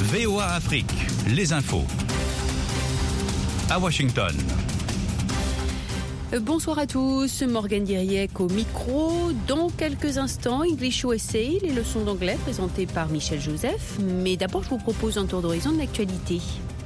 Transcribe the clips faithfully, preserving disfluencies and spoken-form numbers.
V O A Afrique, les infos. À Washington. Bonsoir à tous, Morgane Diriec au micro. Dans quelques instants, English U S A, les leçons d'anglais présentées par Michel Joseph. Mais d'abord, je vous propose un tour d'horizon de l'actualité.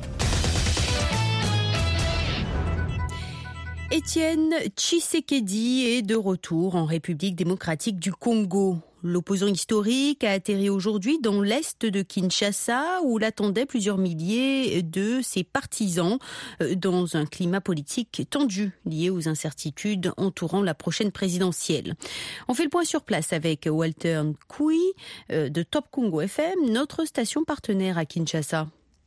Étienne Tshisekedi est de retour en République démocratique du Congo. L'opposant historique a atterri aujourd'hui dans l'est de Kinshasa où l'attendaient plusieurs milliers de ses partisans dans un climat politique tendu lié aux incertitudes entourant la prochaine présidentielle. On fait le point sur place avec Walter Nkui de Top Congo F M, notre station partenaire à Kinshasa.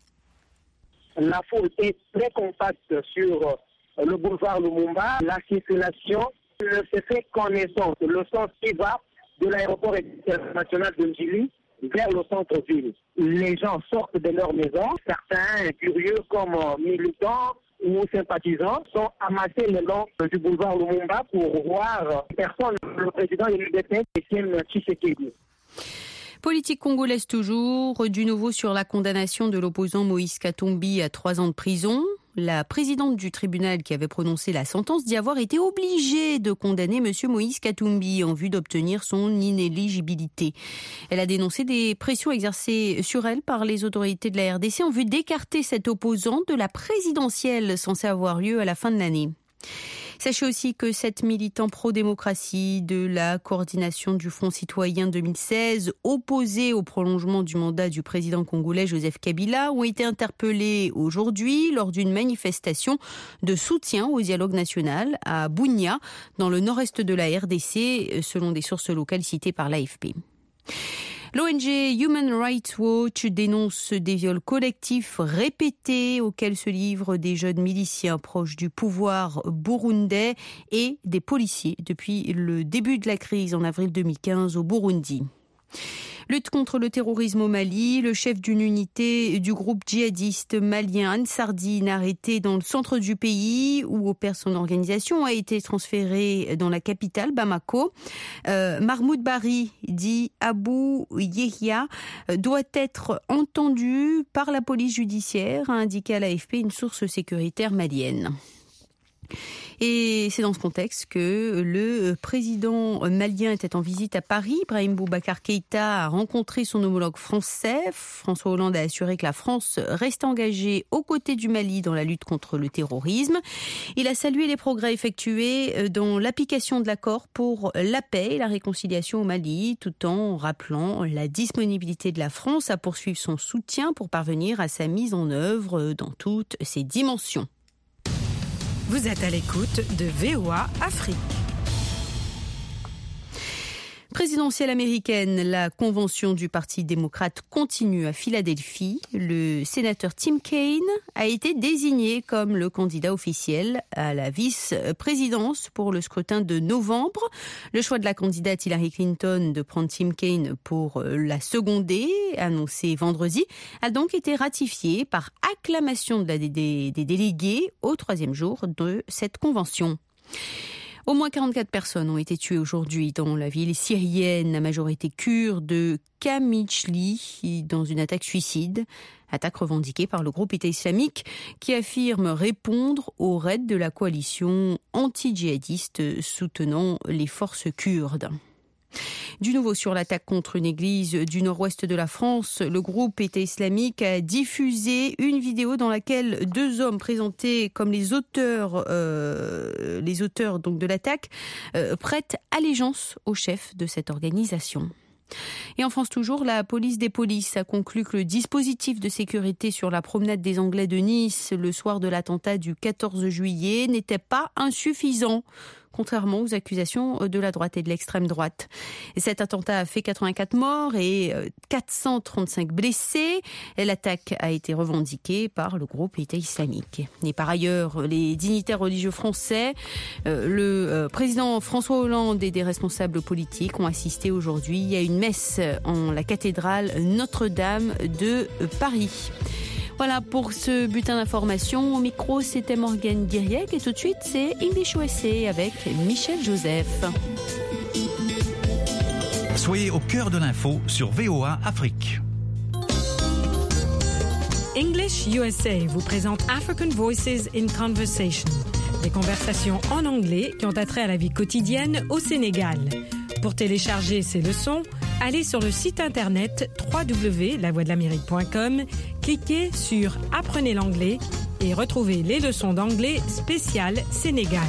La foule est très compacte sur le boulevard Lumumba. La circulation ne se fait connaissance. Le sens qui va de l'aéroport international de Njili vers le centre-ville. Les gens sortent de leur maison. Certains curieux comme militants ou sympathisants sont amassés le long du boulevard Lumumba pour voir personne. Le président de l'U D P, Étienne Tshisekedi. Politique congolaise toujours, du nouveau sur la condamnation de l'opposant Moïse Katumbi à trois ans de prison. La présidente du tribunal qui avait prononcé la sentence dit avoir été obligée de condamner M. Moïse Katumbi en vue d'obtenir son inéligibilité. Elle a dénoncé des pressions exercées sur elle par les autorités de la R D C en vue d'écarter cet opposant de la présidentielle censée avoir lieu à la fin de l'année. Sachez aussi que sept militants pro-démocratie de la coordination du Front citoyen deux mille seize, opposés au prolongement du mandat du président congolais Joseph Kabila, ont été interpellés aujourd'hui lors d'une manifestation de soutien au dialogue national à Bunia, dans le nord-est de la R D C, selon des sources locales citées par l'A F P. L'O N G Human Rights Watch dénonce des viols collectifs répétés auxquels se livrent des jeunes miliciens proches du pouvoir burundais et des policiers depuis le début de la crise en avril deux mille quinze au Burundi. Lutte contre le terrorisme au Mali, le chef d'une unité du groupe djihadiste malien Ansar Dine, arrêté dans le centre du pays où opère son organisation, a été transféré dans la capitale Bamako. Euh, Mahmoud Bari, dit Abou Yehia, doit être entendu par la police judiciaire, a indiqué à l'A F P une source sécuritaire malienne. Et c'est dans ce contexte que le président malien était en visite à Paris. Ibrahim Boubacar Keïta a rencontré son homologue français. François Hollande a assuré que la France reste engagée aux côtés du Mali dans la lutte contre le terrorisme. Il a salué les progrès effectués dans l'application de l'accord pour la paix et la réconciliation au Mali, tout en rappelant la disponibilité de la France à poursuivre son soutien pour parvenir à sa mise en œuvre dans toutes ses dimensions. Vous êtes à l'écoute de V O A Afrique. Présidentielle américaine, la convention du Parti démocrate continue à Philadelphie. Le sénateur Tim Kaine a été désigné comme le candidat officiel à la vice-présidence pour le scrutin de novembre. Le choix de la candidate Hillary Clinton de prendre Tim Kaine pour la seconder, annoncé vendredi, a donc été ratifié par acclamation de la, des, des délégués au troisième jour de cette convention. Au moins quarante-quatre personnes ont été tuées aujourd'hui dans la ville syrienne, à majorité kurde, de Qamishli, dans une attaque suicide. Attaque revendiquée par le groupe État islamique qui affirme répondre aux raids de la coalition anti-djihadiste soutenant les forces kurdes. Du nouveau sur l'attaque contre une église du nord-ouest de la France, le groupe État islamique a diffusé une vidéo dans laquelle deux hommes présentés comme les auteurs, euh, les auteurs donc de l'attaque euh, prêtent allégeance au chef de cette organisation. Et en France toujours, la police des polices a conclu que le dispositif de sécurité sur la promenade des Anglais de Nice le soir de l'attentat du quatorze juillet n'était pas insuffisant, contrairement aux accusations de la droite et de l'extrême droite. Et cet attentat a fait quatre-vingt-quatre morts et quatre cent trente-cinq blessés. Et l'attaque a été revendiquée par le groupe État islamique. Et par ailleurs, les dignitaires religieux français, euh, le euh, président François Hollande et des responsables politiques ont assisté aujourd'hui à une messe en la cathédrale Notre-Dame de Paris. Voilà pour ce bulletin d'information. Au micro, c'était Morgane Diriec et tout de suite, c'est English U S A avec Michel Joseph. Soyez au cœur de l'info sur V O A Afrique. English U S A vous présente African Voices in Conversation, des conversations en anglais qui ont attrait à la vie quotidienne au Sénégal. Pour télécharger ces leçons, allez sur le site internet w w w point la voix de l'amérique point com, cliquez sur Apprenez l'anglais et retrouvez les leçons d'anglais spéciales Sénégal.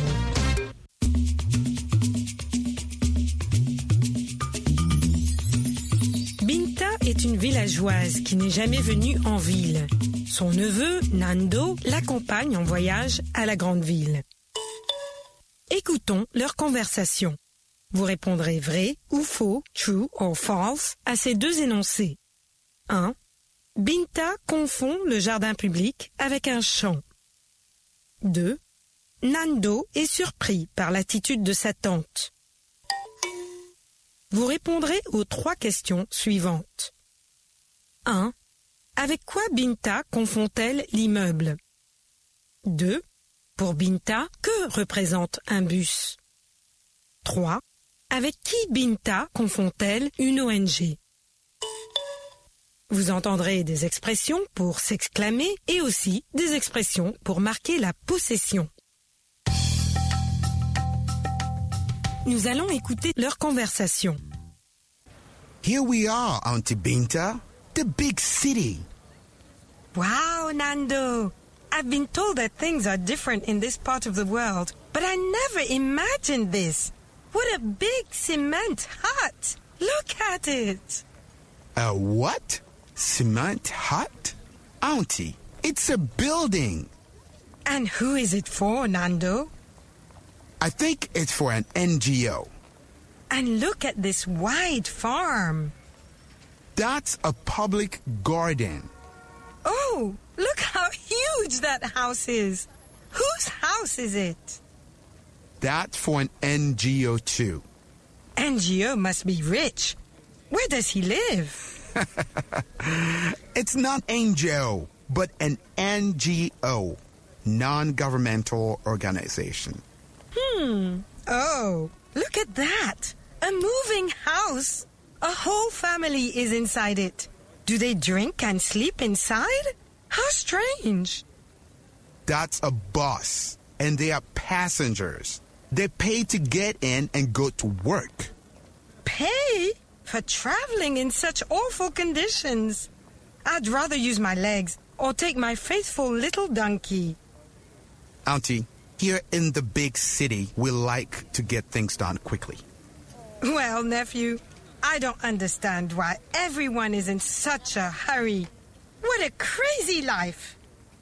Binta est une villageoise qui n'est jamais venue en ville. Son neveu, Nando, l'accompagne en voyage à la grande ville. Écoutons leur conversation. Vous répondrez vrai ou faux, true or false, à ces deux énoncés. un. Binta confond le jardin public avec un champ. deux. Nando est surpris par l'attitude de sa tante. Vous répondrez aux trois questions suivantes. un. Avec quoi Binta confond-elle l'immeuble? deux. Pour Binta, que représente un bus? trois. Avec qui Binta confond-elle une O N G? Vous entendrez des expressions pour s'exclamer et aussi des expressions pour marquer la possession. Nous allons écouter leur conversation. Here we are, Auntie Binta, the big city. Wow, Nando! I've been told that things are different in this part of the world, but I never imagined this. What a big cement hut! Look at it! A what? Cement hut? Auntie, it's a building. And who is it for, Nando? I think it's for an N G O. And look at this wide farm. That's a public garden. Oh, look how huge that house is. Whose house is it? That's for an N G O too. N G O must be rich. Where does he live? It's not N G O, but an N G O, non-governmental organization. Hmm. Oh, look at that. A moving house. A whole family is inside it. Do they drink and sleep inside? How strange. That's a bus, and they are passengers. They pay to get in and go to work. Pay? For traveling in such awful conditions. I'd rather use my legs or take my faithful little donkey. Auntie, here in the big city, we like to get things done quickly. Well, nephew, I don't understand why everyone is in such a hurry. What a crazy life!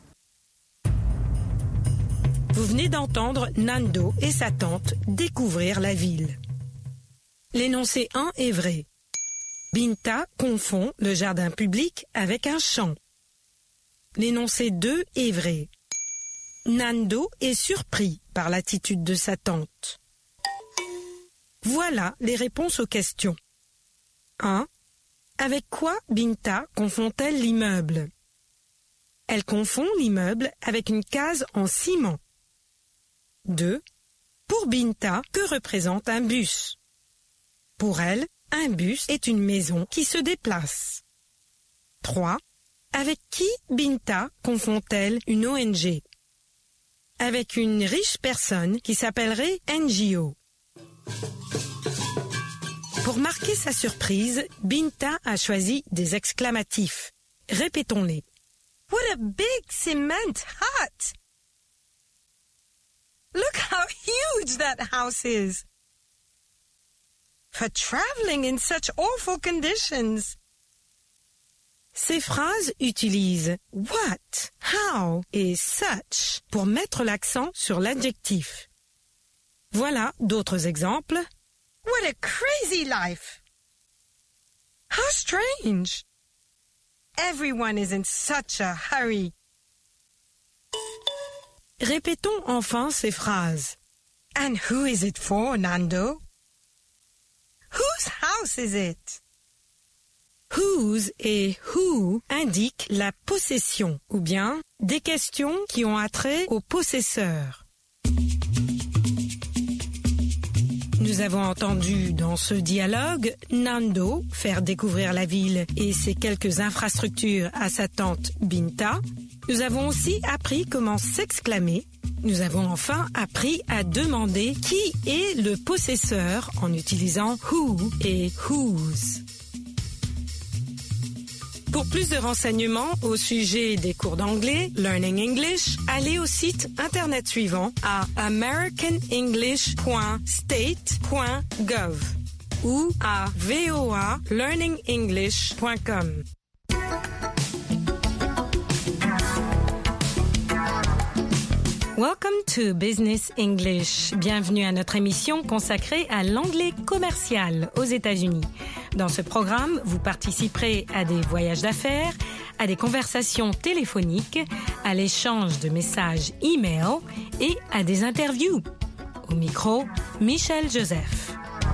Vous venez d'entendre Nando et sa tante découvrir la ville. L'énoncé un est vrai. Binta confond le jardin public avec un champ. L'énoncé deux est vrai. Nando est surpris par l'attitude de sa tante. Voilà les réponses aux questions. un. Avec quoi Binta confond-elle l'immeuble? Elle confond l'immeuble avec une case en ciment. deux. Pour Binta, que représente un bus? Pour elle, un bus est une maison qui se déplace. trois. Avec qui Binta confond-elle une O N G? Avec une riche personne qui s'appellerait N G O. Pour marquer sa surprise, Binta a choisi des exclamatifs. Répétons-les. What a big cement hut! Look how huge that house is! For traveling in such awful conditions. Ces phrases utilisent what, how et such pour mettre l'accent sur l'adjectif. Voilà d'autres exemples. What a crazy life! How strange! Everyone is in such a hurry. Répétons enfin ces phrases. And who is it for, Nando? Whose house is it? Whose et who indiquent la possession ou bien des questions qui ont attrait au possesseur. Nous avons entendu dans ce dialogue Nando faire découvrir la ville et ses quelques infrastructures à sa tante Binta. Nous avons aussi appris comment s'exclamer. Nous avons enfin appris à demander qui est le possesseur en utilisant who et whose. Pour plus de renseignements au sujet des cours d'anglais, Learning English, allez au site internet suivant à american english point state point gov ou à v o a learning english point com. Welcome to Business English. Bienvenue à notre émission consacrée à l'anglais commercial aux États-Unis. Dans ce programme, vous participerez à des voyages d'affaires, à des conversations téléphoniques, à l'échange de messages e-mail et à des interviews. Au micro, Michel Joseph.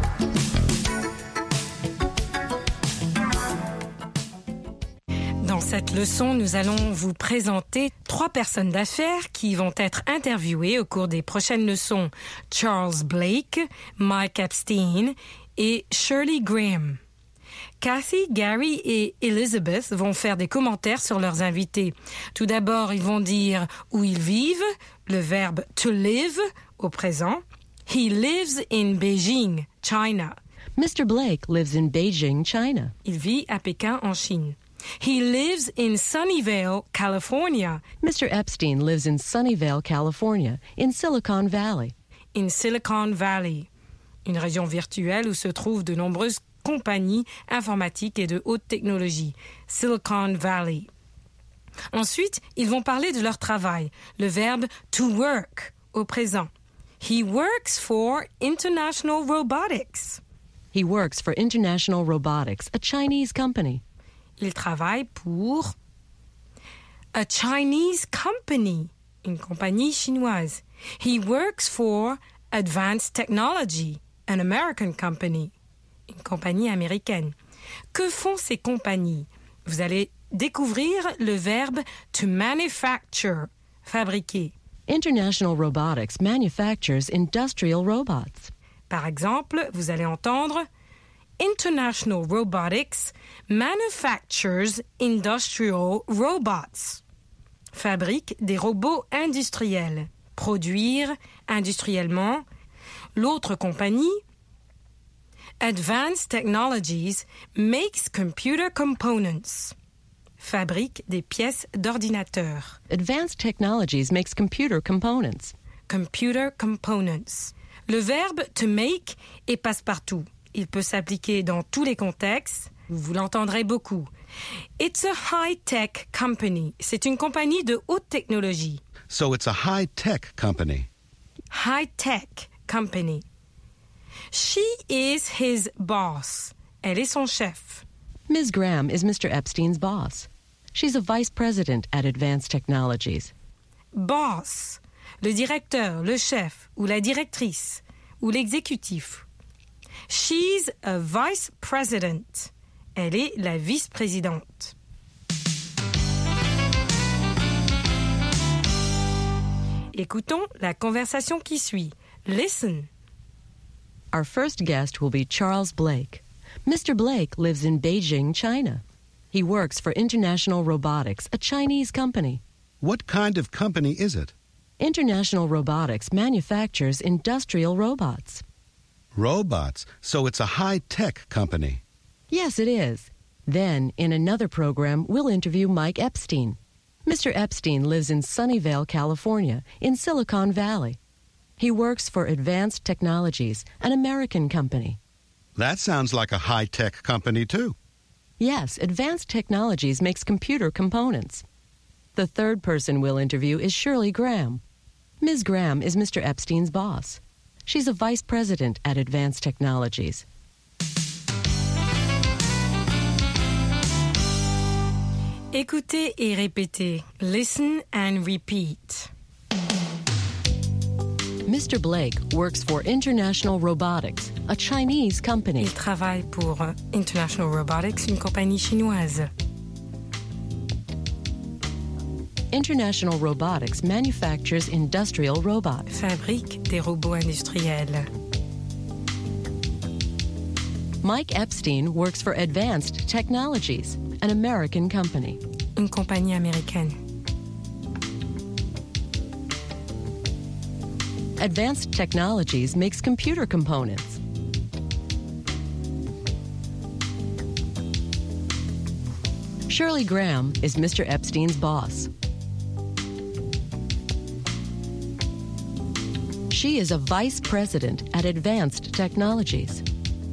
Dans cette leçon, nous allons vous présenter trois personnes d'affaires qui vont être interviewées au cours des prochaines leçons. Charles Blake, Mike Epstein et Shirley Graham. Kathy, Gary et Elizabeth vont faire des commentaires sur leurs invités. Tout d'abord, ils vont dire où ils vivent, le verbe to live au présent. He lives in Beijing, China. Mister Blake lives in Beijing, China. Il vit à Pékin, en Chine. He lives in Sunnyvale, California. Mister Epstein lives in Sunnyvale, California, in Silicon Valley. In Silicon Valley, une région virtuelle où se trouvent de nombreuses compagnies informatiques et de haute technologie. Silicon Valley. Ensuite, ils vont parler de leur travail, le verbe to work au présent. He works for International Robotics. He works for International Robotics, a Chinese company. Il travaille pour a Chinese company, une compagnie chinoise. He works for Advanced Technology, an American company, une compagnie américaine. Que font ces compagnies? Vous allez découvrir le verbe to manufacture, fabriquer. International Robotics manufactures industrial robots. Par exemple, vous allez entendre International Robotics manufactures industrial robots. Fabrique des robots industriels. Produire industriellement. L'autre compagnie, Advanced Technologies makes computer components. Fabrique des pièces d'ordinateur. Advanced Technologies makes computer components. Computer components. Le verbe to make est passe-partout. Il peut s'appliquer dans tous les contextes. Vous l'entendrez beaucoup. It's a high-tech company. C'est une compagnie de haute technologie. So it's a high-tech company. High-tech company. She is his boss. Elle est son chef. Miz Graham is Mister Epstein's boss. She's a vice president at Advanced Technologies. Boss. Le directeur, le chef, ou la directrice, ou l'exécutif. She's a vice president. Elle est la vice-présidente. Écoutons la conversation qui suit. Listen. Our first guest will be Charles Blake. Mister Blake lives in Beijing, China. He works for International Robotics, a Chinese company. What kind of company is it? International Robotics manufactures industrial robots. Robots, so it's a high-tech company. Yes, it is. Then, in another program, we'll interview Mike Epstein. Mister Epstein lives in Sunnyvale, California, in Silicon Valley. He works for Advanced Technologies, an American company. That sounds like a high-tech company, too. Yes, Advanced Technologies makes computer components. The third person we'll interview is Shirley Graham. Miz Graham is Mister Epstein's boss. She's a vice president at Advanced Technologies. Écoutez et répétez. Listen and repeat. Mister Blake works for International Robotics, a Chinese company. Il travaille pour International Robotics, une compagnie chinoise. International Robotics manufactures industrial robots. Fabrique des robots industriels. Mike Epstein works for Advanced Technologies, an American company. Une compagnie américaine. Advanced Technologies makes computer components. Shirley Graham is Mister Epstein's boss. She is a vice president at Advanced Technologies.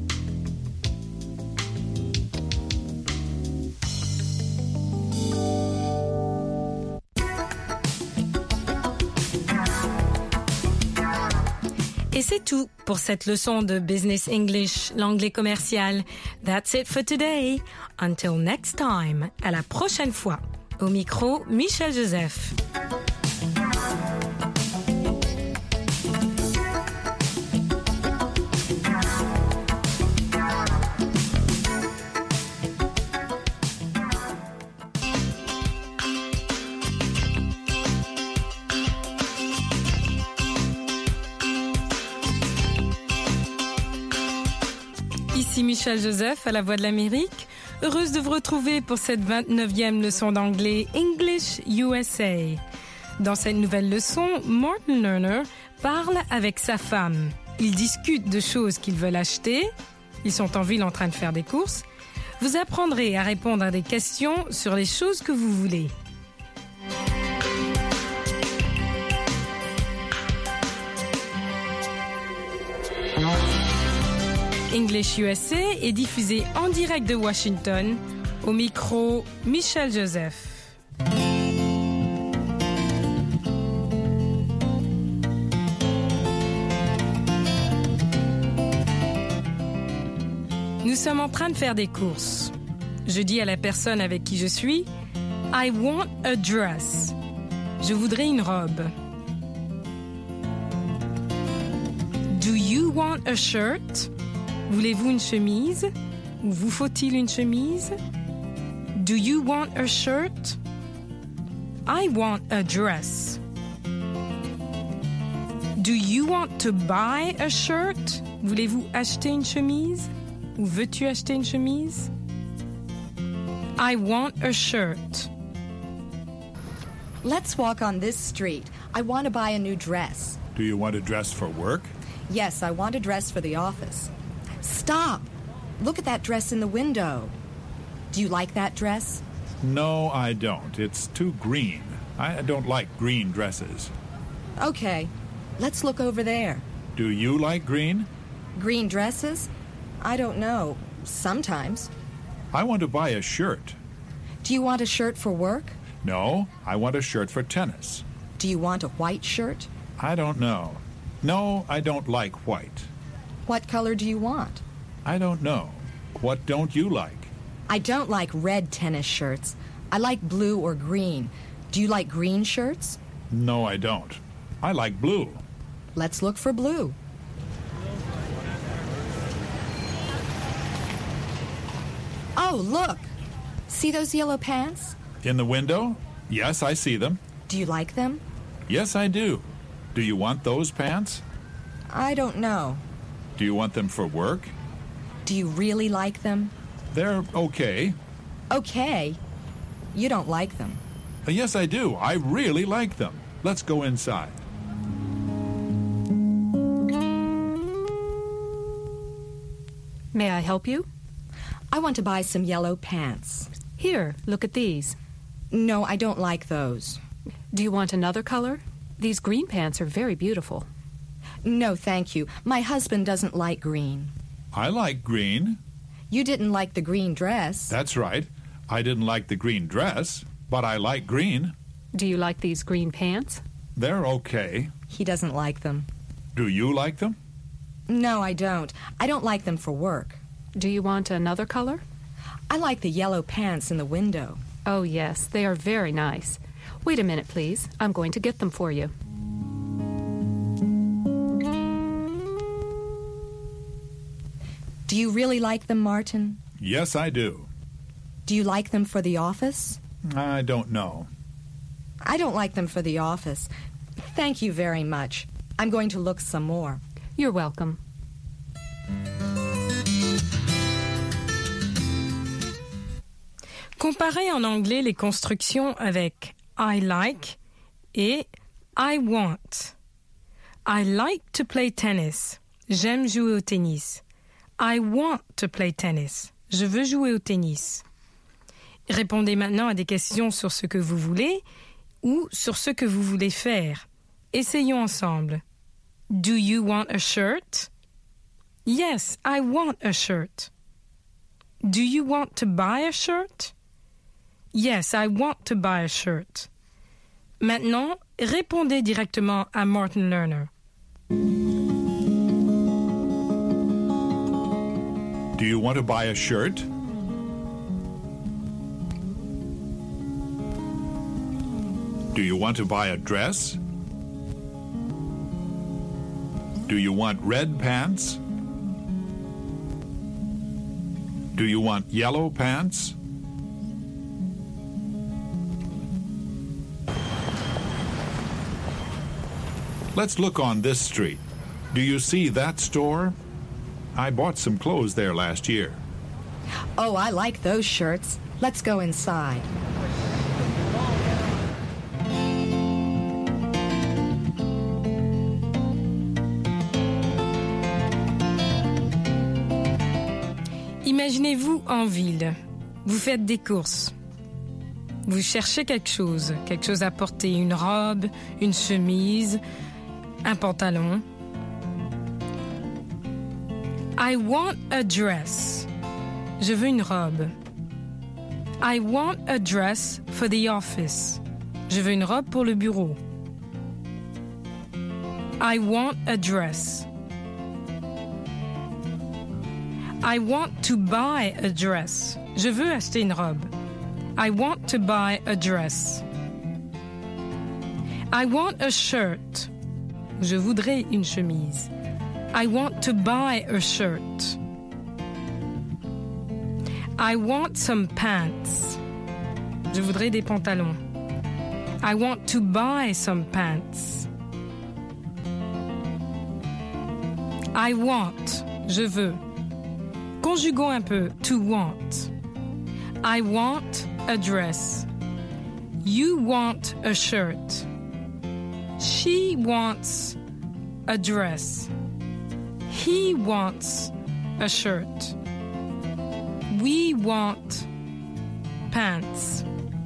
Et c'est tout pour cette leçon de Business English, l'anglais commercial. That's it for today. Until next time. À la prochaine fois. Au micro, Michel Joseph. Ici Michel Joseph à la Voix de l'Amérique, heureuse de vous retrouver pour cette vingt-neuvième leçon d'anglais English U S A. Dans cette nouvelle leçon, Martin Lerner parle avec sa femme. Ils discutent de choses qu'ils veulent acheter. Ils sont en ville en train de faire des courses. Vous apprendrez à répondre à des questions sur les choses que vous voulez. English U S A est diffusé en direct de Washington, au micro Michel Joseph. Nous sommes en train de faire des courses. Je dis à la personne avec qui je suis, I want a dress. Je voudrais une robe. Do you want a shirt? Voulez-vous une chemise? Ou vous faut-il une chemise? Do you want a shirt? I want a dress. Do you want to buy a shirt? Voulez-vous acheter une chemise? Ou veux-tu acheter une chemise? I want a shirt. Let's walk on this street. I want to buy a new dress. Do you want a dress for work? Yes, I want a dress for the office. Stop! Look at that dress in the window. Do you like that dress? No, I don't. It's too green. I don't like green dresses. Okay, let's look over there. Do you like green? Green dresses? I don't know. Sometimes. I want to buy a shirt. Do you want a shirt for work? No, I want a shirt for tennis. Do you want a white shirt? I don't know. No, I don't like white. What color do you want? I don't know. What don't you like? I don't like red tennis shirts. I like blue or green. Do you like green shirts? No, I don't. I like blue. Let's look for blue. Oh, look! See those yellow pants? In the window? Yes, I see them. Do you like them? Yes, I do. Do you want those pants? I don't know. Do you want them for work? Do you really like them? They're okay. Okay. You don't like them. Uh, yes, I do. I really like them. Let's go inside. May I help you? I want to buy some yellow pants. Here, look at these. No, I don't like those. Do you want another color? These green pants are very beautiful. No, thank you. My husband doesn't like green. I like green. You didn't like the green dress. That's right. I didn't like the green dress, but I like green. Do you like these green pants? They're okay. He doesn't like them. Do you like them? No, I don't. I don't like them for work. Do you want another color? I like the yellow pants in the window. Oh, yes, they are very nice. Wait a minute, please. I'm going to get them for you. Do you really like them, Martin? Yes, I do. Do you like them for the office? I don't know. I don't like them for the office. Thank you very much. I'm going to look some more. You're welcome. Comparez en anglais les constructions avec I like et I want. I like to play tennis. J'aime jouer au tennis. I want to play tennis. Je veux jouer au tennis. Répondez maintenant à des questions sur ce que vous voulez ou sur ce que vous voulez faire. Essayons ensemble. Do you want a shirt? Yes, I want a shirt. Do you want to buy a shirt? Yes, I want to buy a shirt. Maintenant, répondez directement à Martin Lerner. Do you want to buy a shirt? Do you want to buy a dress? Do you want red pants? Do you want yellow pants? Let's look on this street. Do you see that store? I bought some clothes there last year. Oh, I like those shirts. Let's go inside. Imaginez-vous en ville. Vous faites des courses. Vous cherchez quelque chose, quelque chose à porter, une robe, une chemise, un pantalon. I want a dress. Je veux une robe. I want a dress for the office. Je veux une robe pour le bureau. I want a dress. I want to buy a dress. Je veux acheter une robe. I want to buy a dress. I want a shirt. Je voudrais une chemise. I want to buy a shirt. I want some pants. Je voudrais des pantalons. I want to buy some pants. I want. Je veux. Conjuguons un peu. To want. I want a dress. You want a shirt. She wants a dress. He wants a shirt. We want pants.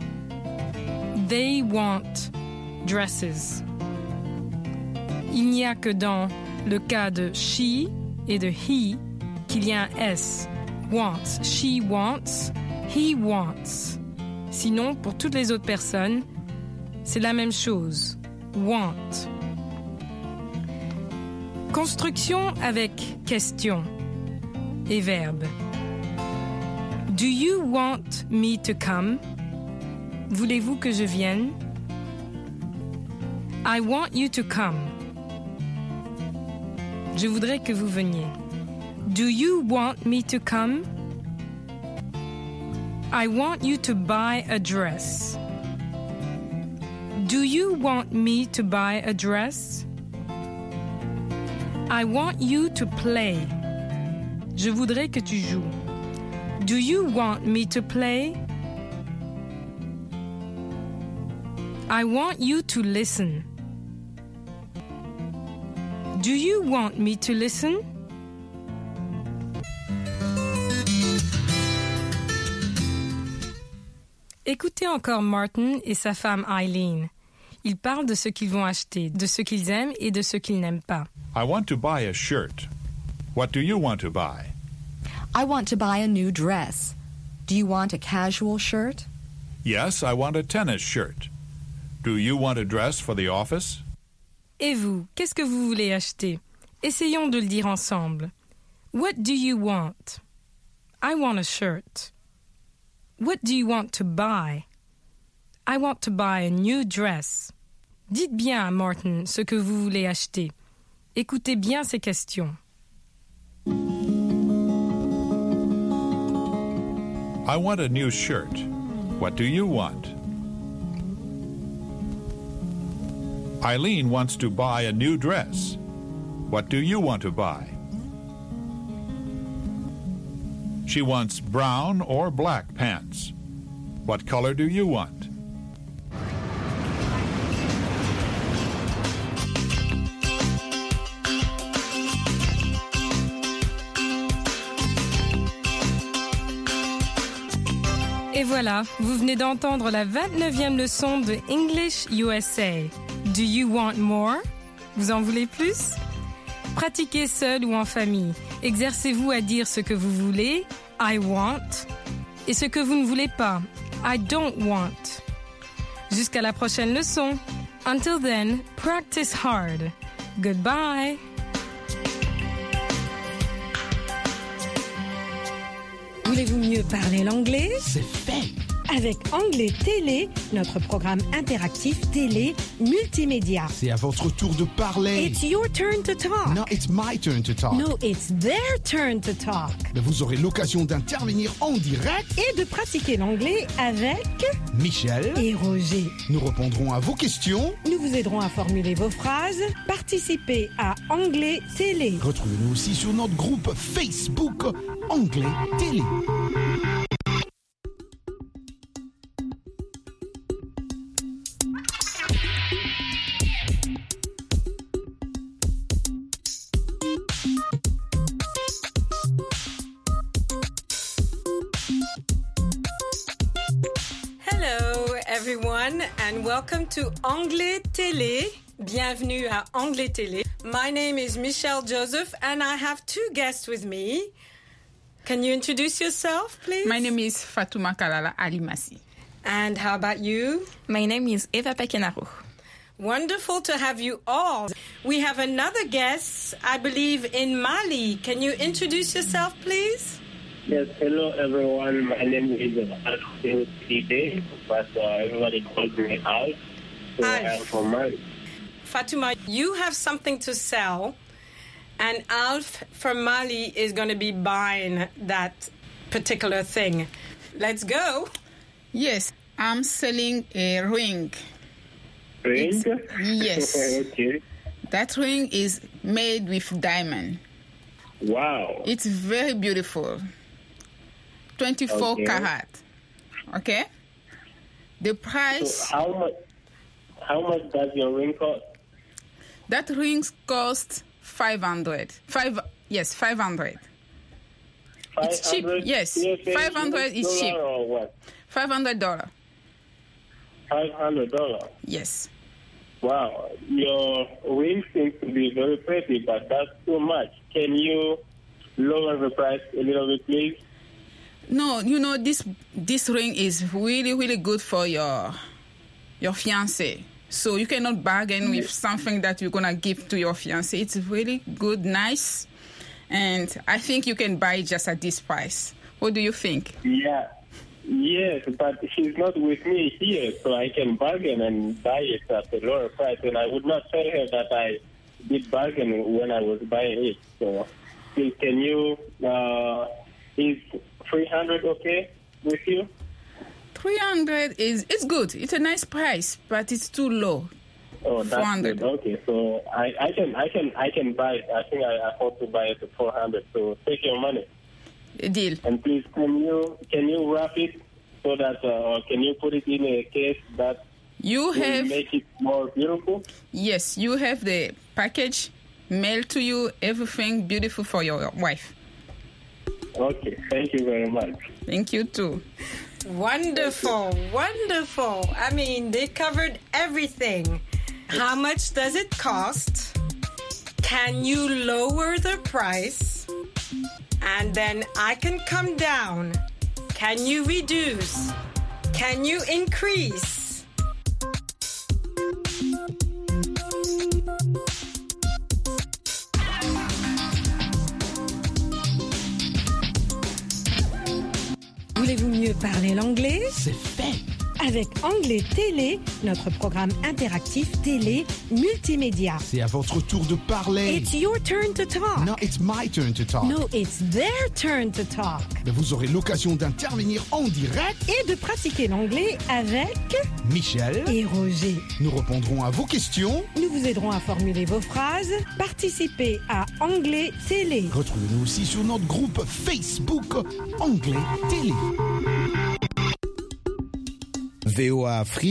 They want dresses. Il n'y a que dans le cas de she et de he qu'il y a un S. Wants. She wants. He wants. Sinon, pour toutes les autres personnes, c'est la même chose. Want. Construction avec question et verbe. Do you want me to come? Voulez-vous que je vienne? I want you to come. Je voudrais que vous veniez. Do you want me to come? I want you to buy a dress. Do you want me to buy a dress? I want you to play. Je voudrais que tu joues. Do you want me to play? I want you to listen. Do you want me to listen? Écoutez encore Martin et sa femme Eileen. Ils parlent de ce qu'ils vont acheter, de ce qu'ils aiment et de ce qu'ils n'aiment pas. I want to buy a shirt. What do you want to buy? I want to buy a new dress. Do you want a casual shirt? Yes, I want a tennis shirt. Do you want a dress for the office? Et vous, qu'est-ce que vous voulez acheter? Essayons de le dire ensemble. What do you want? I want a shirt. What do you want to buy? I want to buy a new dress. Dites bien à Martin ce que vous voulez acheter. Écoutez bien ces questions. I want a new shirt. What do you want? Eileen wants to buy a new dress. What do you want to buy? She wants brown or black pants. What color do you want? Et voilà, vous venez d'entendre la vingt-neuvième leçon de English U S A. Do you want more? Vous en voulez plus? Pratiquez seul ou en famille. Exercez-vous à dire ce que vous voulez, I want, et ce que vous ne voulez pas, I don't want. Jusqu'à la prochaine leçon. Until then, practice hard. Goodbye. Voulez-vous mieux parler l'anglais? C'est fait! Avec Anglais Télé, notre programme interactif télé multimédia. C'est à votre tour de parler. It's your turn to talk. No, it's my turn to talk. No, it's their turn to talk. Mais vous aurez l'occasion d'intervenir en direct et de pratiquer l'anglais avec Michel et Roger. Nous répondrons à vos questions. Nous vous aiderons à formuler vos phrases. Participez à Anglais Télé. Retrouvez-nous aussi sur notre groupe Facebook Anglais Télé. Hello everyone and welcome to Anglais Télé. Bienvenue à Anglais Télé. My name is Michelle Joseph and I have two guests with me. Can you introduce yourself, please? My name is Fatouma Kalala Alimasi. And how about you? My name is Eva Pekenaru. Wonderful to have you all. We have another guest, I believe, in Mali. Can you introduce yourself, please? Yes, hello everyone. My name is Alf Side, but uh, everybody calls me Alf. So Alf. I'm from Mali. Fatuma, you have something to sell, and Alf from Mali is going to be buying that particular thing. Let's go. Yes, I'm selling a ring. Ring? It's, yes. Okay. That ring is made with diamond. Wow. It's very beautiful. twenty-four Okay. karat. Okay? The price... So how much, how much does your ring cost? That ring costs five hundred. Five, yes, five hundred. It's cheap, yes. five hundred is cheap. Or what? five hundred dollars. five hundred dollars? Yes. Wow. Your ring seems to be very pretty, but that's too much. Can you lower the price a little bit, please? No, you know, this this ring is really, really good for your your fiancé. So you cannot bargain with something that you're going to give to your fiancé. It's really good, nice. And I think you can buy it just at this price. What do you think? Yeah. Yes, but she's not with me here, so I can bargain and buy it at a lower price. And I would not tell her that I did bargain when I was buying it. So please, can you, uh, is three hundred okay with you? three hundred is it's good. It's a nice price, but it's too low. Oh, that's four hundred. good. Okay, so I, I can I can I can buy it. I think I afford to buy it at four hundred. So take your money. A deal. And please, can you can you wrap it so that, uh, or can you put it in a case that you will have make it more beautiful? Yes, you have the package mailed to you. Everything beautiful for your wife. Okay, thank you very much. Thank you too. Wonderful, wonderful. I mean, they covered everything. How much does it cost? Can you lower the price? And then I can come down. Can you reduce? Can you increase? Voulez-vous mieux parler l'anglais? C'est fait! Avec Anglais Télé, notre programme interactif télé multimédia. C'est à votre tour de parler. It's your turn to talk. No, it's my turn to talk. No, it's their turn to talk. Mais vous aurez l'occasion d'intervenir en direct et de pratiquer l'anglais avec Michel et Roger. Nous répondrons à vos questions. Nous vous aiderons à formuler vos phrases. Participez à Anglais Télé. Retrouvez-nous aussi sur notre groupe Facebook Anglais Télé. V O A Afrique.